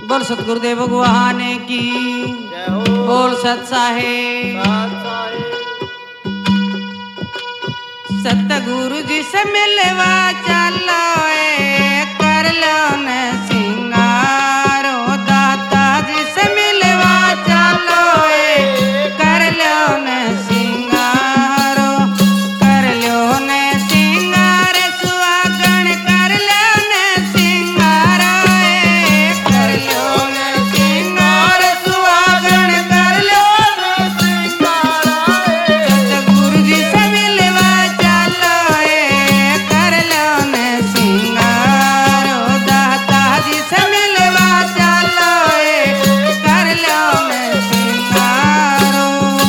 बोल सतगुरुदेव भगवान की जय हो। बोल सत साहेब सतगुरु जी से मिलवा चलो कर लो न सिंगारो दाता जी से मिलवा चलो कर लो न सिंगारो कर लो न सिंगार सुहागण कर लो न सिंगारो कर लो न सिंगार सुहागण कर लो न सिंगारो सतगुरु जी से मिलवा चलो कर लो न सिंगारो दाता जी से मिलवा चलो कर लो न सिंगारो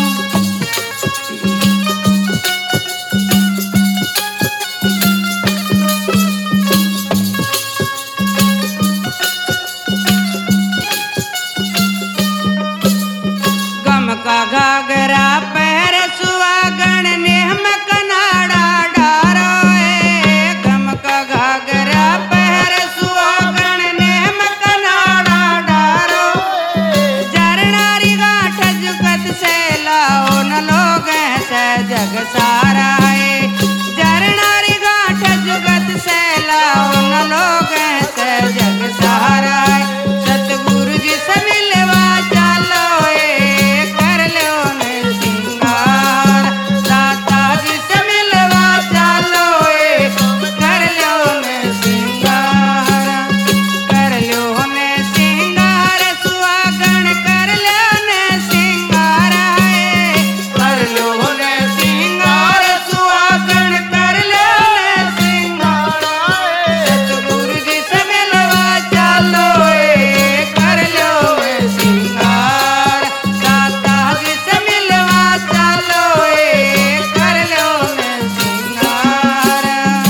गम का घाघरा पैर सुहागण नेहम कनाड़ा डारो गम का घाघरा पैर सुहागण नेहम कनाड़ा डारो जरनारी गांठ जुगत से लाओ न लोग से जग सारा जरनारी गांठ जुगत से लाओ न लोग से जग सारा सतगुरु जी से मिलवा चलो कर लो न सिंगार दाता जी से मिलवा चलो कर लो न सिंगार कर लो न सिंगार सुहागण कर लो न सिंगार कर लो न सिंगार सुहागण कर लो न सिंगार सतगुरु जी से मिलवा चलो कर लो न सिंगार दाता जी से मिलवा चलो कर लो न सिंगार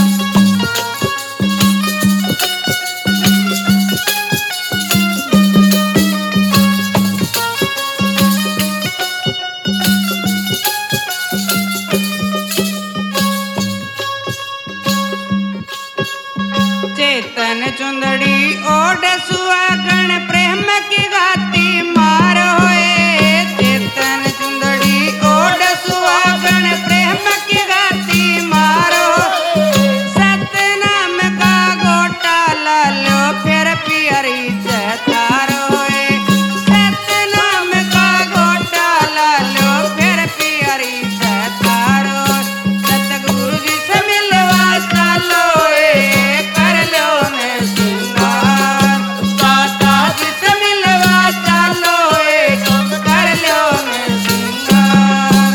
चेतन चुंदड़ी ओड सुहागण प्रेम की गाती मारो चेतन चुंदड़ी ओड सुहागण प्रेम की गाती मारो सतनाम का गोटा लो फिर पियरी चतारो सतनाम का गोटा लो फिर पियरी चतारो सतगुरु जी से मिलवा चलो कर लो न सिंगार दाता जी से मिलवा चलो कर लो न सिंगार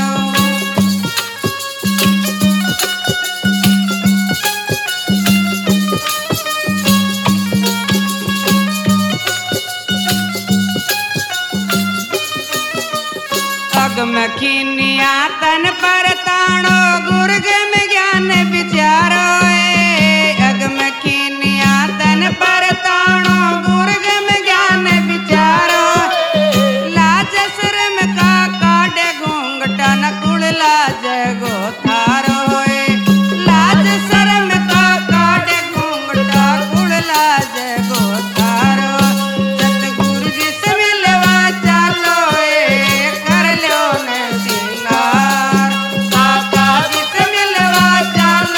अगम खीनिया तन पर ताणो गुर्ग में ज्ञान विचारो अगम खीनिया तन पर ताणो गुर्ग में ज्ञान विचारो लाज शर्म का काटे घूंघटा न कुल लाज गो थारो लाज शर्म का काटे घूंघटा कुल लाज गो थारो सतगुरु जी से मिलवा चलो कर लो न सिंगार दाता जी से मिलवा चलो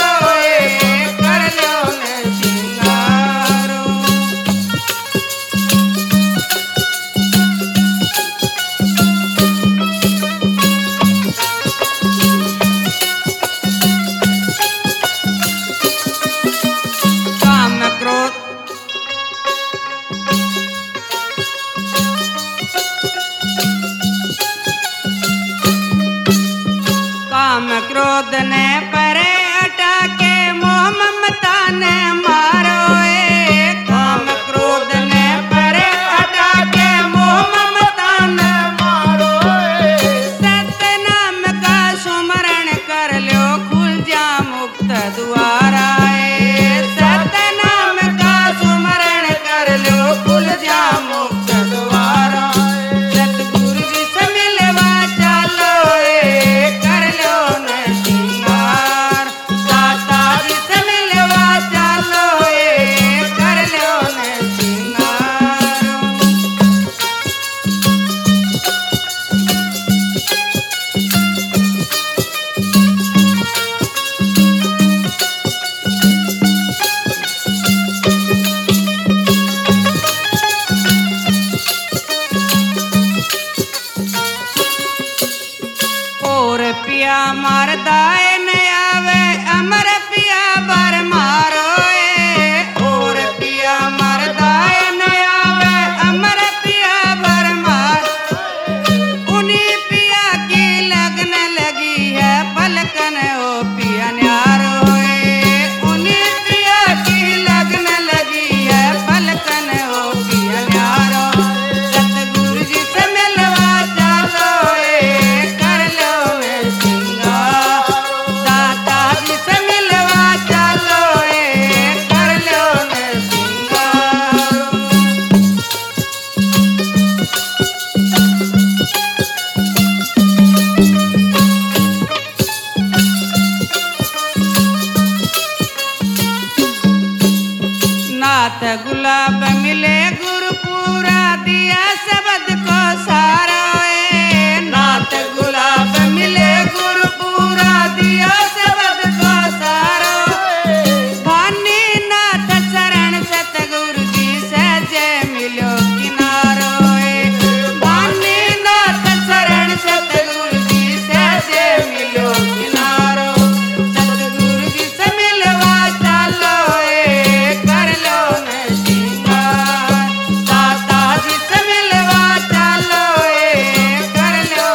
गुलाब मिले गुरुपुरा दिया शब्द को सारा नाथ गुलाब मिले गुरुपुरा दिया शब्द को सारा भानी नाथ शरण सतगुरु जी से जय मिलो किनारो भानी नाथ शरण सतगुरु जी से जय मिलो किनारो सतगुरु जी से मिलवा चलो कर लो न सिंगार दाता जी से मिलवा चलो कर लो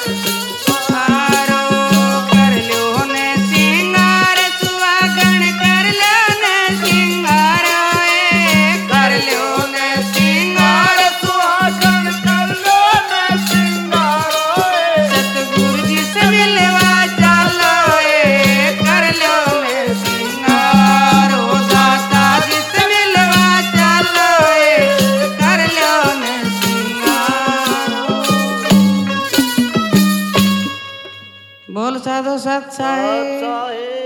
कर लो न सिंगार सुहागन कर लो न सिंगार कर लो न सिंगार सुहागन कर लो न सिंगार सतगुरु जी से मिलवा चलो कर लो न सिंगार दाता जी से मिलवा चलो कर लो न सिंगार बोल साधो सत साहेब साहेब